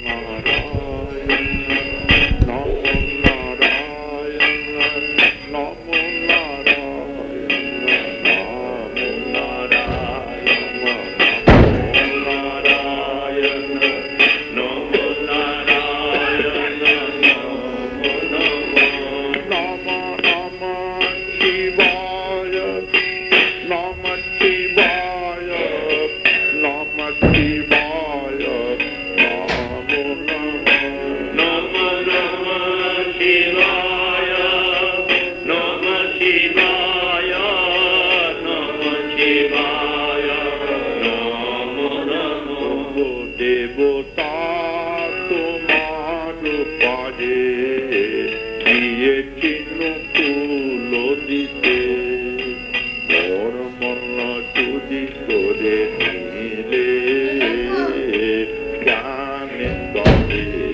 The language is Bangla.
দেবতা তোমার পারে দিয়েছিল ফুল দিতে মোর মন চুরি করে নিলে জানে তবে